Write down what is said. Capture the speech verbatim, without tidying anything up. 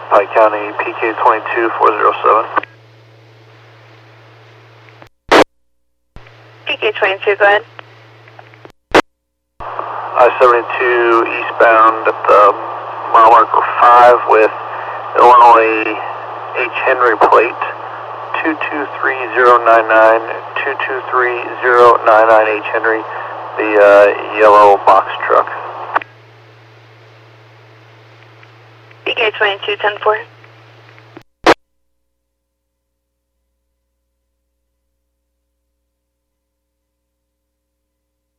Pike County, P K twenty-two four zero seven. P K twenty-two, go ahead. I seventy-two eastbound at the mile marker five with Illinois H. Henry plate two two three zero nine nine, two two three zero nine nine H. Henry, the uh, yellow box truck. P K twenty-two ten four.